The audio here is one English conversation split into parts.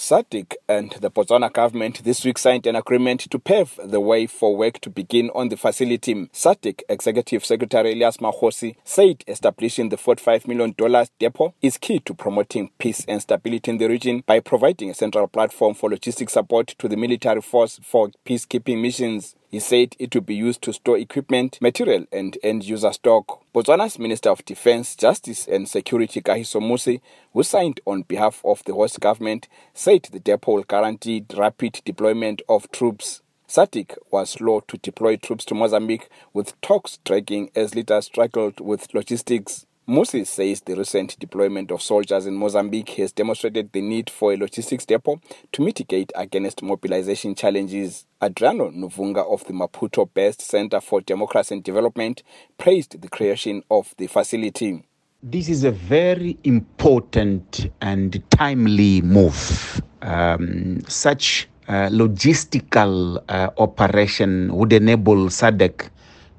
SADC and the Botswana government this week signed an agreement to pave the way for work to begin on the facility. SADC Executive Secretary Elias Makhosi said establishing the $45 million depot is key to promoting peace and stability in the region by providing a central platform for logistic support to the military force for peacekeeping missions. He said it will be used to store equipment, material and end-user stock. Botswana's Minister of Defence, Justice and Security Kagiso Mosi, who signed on behalf of the host government, said the depot will guarantee rapid deployment of troops. SADC was slow to deploy troops to Mozambique, with talks dragging as leaders struggled with logistics. Mosi says the recent deployment of soldiers in Mozambique has demonstrated the need for a logistics depot to mitigate against mobilization challenges. Adriano Nuvunga of the Maputo-based Center for Democracy and Development praised the creation of the facility. This is a very important and timely move. Such logistical operation would enable SADC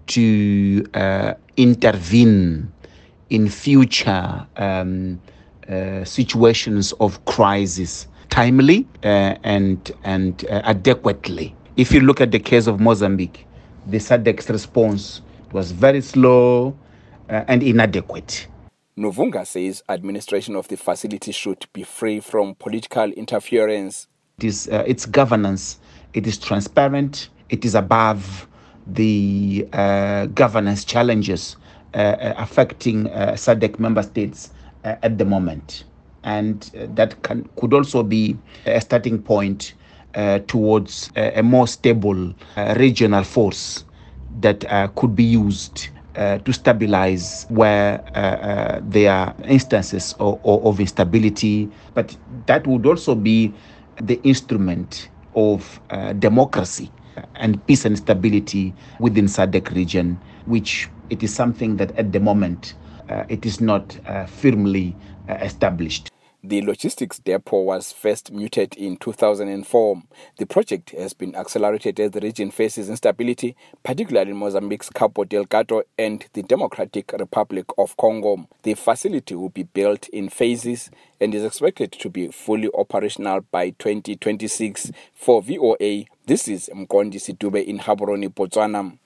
to intervene in future situations of crisis timely and adequately. If you look at the case of Mozambique, the SADC's response was very slow and inadequate. Nuvunga says administration of the facility should be free from political interference. Its governance, it is transparent, it is above the governance challenges affecting SADC member states at the moment. And that could also be a starting point towards a more stable regional force that could be used to stabilize where there are instances of instability. But that would also be the instrument of democracy and peace and stability within SADC region, which it is something that at the moment it is not firmly established. The logistics depot was first mooted in 2004. The project has been accelerated as the region faces instability, particularly in Mozambique's Cabo Delgado and the Democratic Republic of Congo. The facility will be built in phases and is expected to be fully operational by 2026. For VOA, this is Mkondi Sidube in Gaborone, Botswana.